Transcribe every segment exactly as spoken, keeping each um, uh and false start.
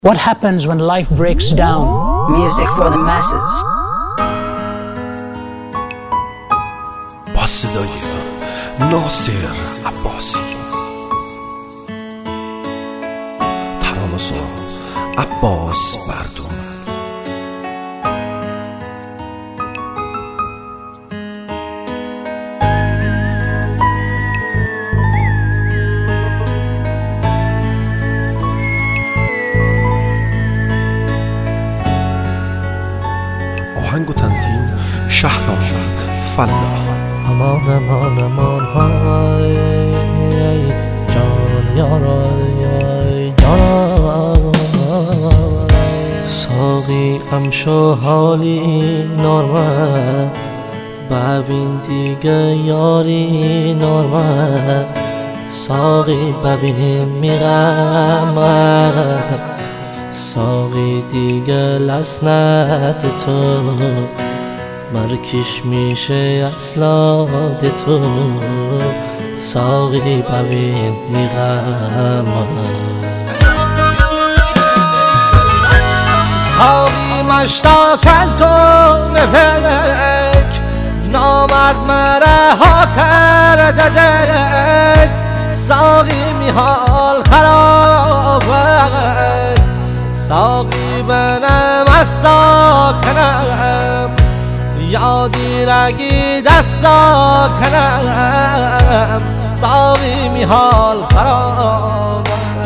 What happens when life breaks down? Music for the masses. با صدای ناصر عباسی، ترانه‌ساز عباس بردون. آهنگ و تنظیم شهرام فلاح. امان امان امان های جان یارای جان ساقی امشو حالی نورمه ببین دیگه یاری نورمه ساقی ببین میغمه ساقی دیگه لسنت تو مرکش میشه اصلات تو ساقی ببین میغم ساقی مشتاقن تو نپلک نامرد مره ها کرده دک ساقی میحال خرابه ساقی بنم از ساکنم یادی رگی دستا کنم ساقی میحال خراب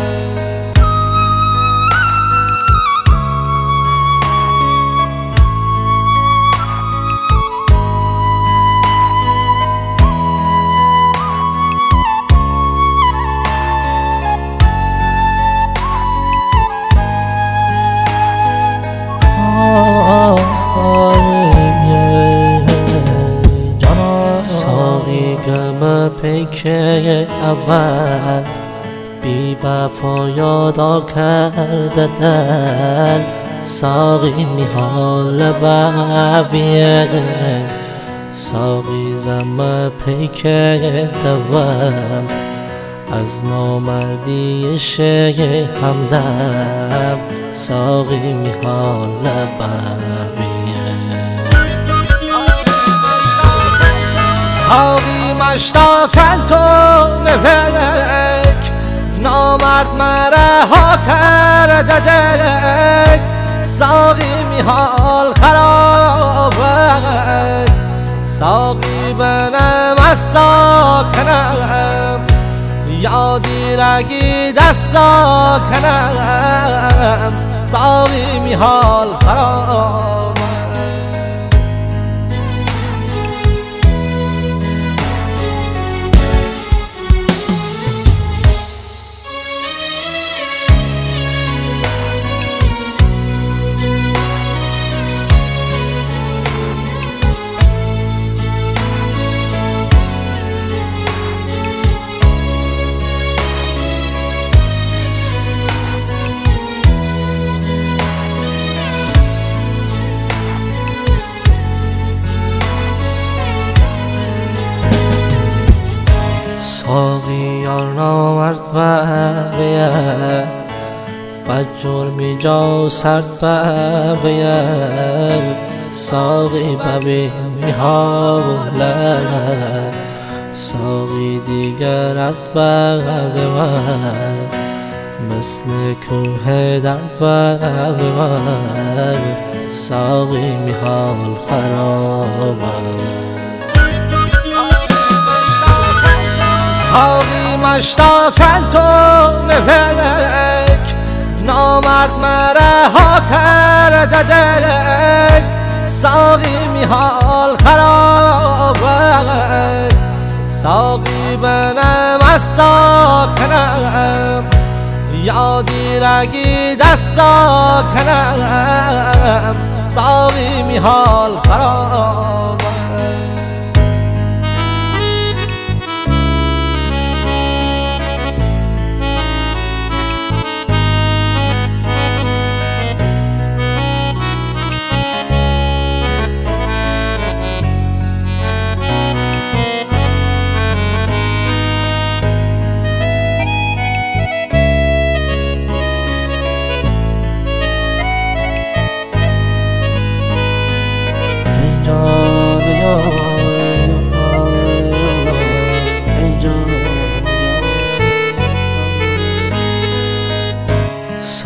گم پیکه اول بی بفا یادا کرده دل ساقی میحال ببیه ساقی زم پیکه دوم از نامردی شه همدم ساقی میحال ببیه ساقی مشتاقن تو نپلک نامرد مره ها کرده دک ساقی میحال خرابه ساقی بنم از ساکنم یادی رگی دستا کنم ساقی میحال خرابه ساقی یار نامرد ببیه بد جرمی جا سرد ببیه ساقی ببین میحاله ساقی دیگرت ببیه مثل کوه درد ببیه ساقی میحال خرابه ساقی مشتاقن تو نپلک نامرد مره ها کرده دک ساقی میحال خرابه ساقی بنم از ساکنم یادی رگی دستا کنم ساقی میحال خرابه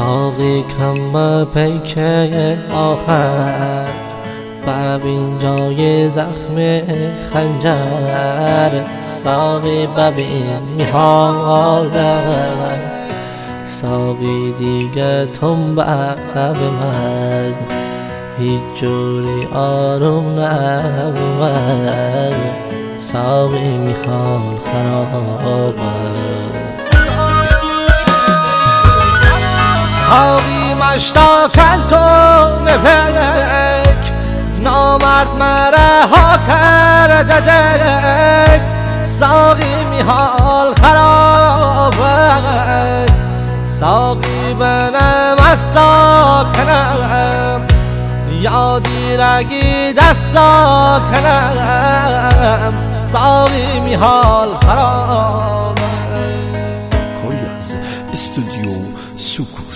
ساقی کم پیک آخر ببین جای زخم خنجر ساقی ببین میحالم ساقی دیگه تنبه به من هیچ جوری آروم نبود ساقی میحال خرابه ساقی مشتاقن تو نپک نامرد مرها کرده دک ساقی میحال خرابه ساقی بنم از ساکنم یادی رگی دست ساکنم ساقی میحال خرابه کویاز استودیو سکوت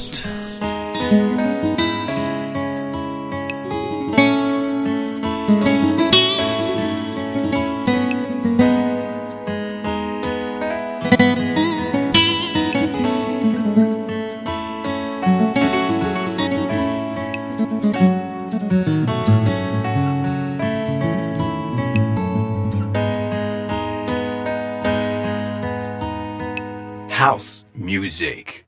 House music.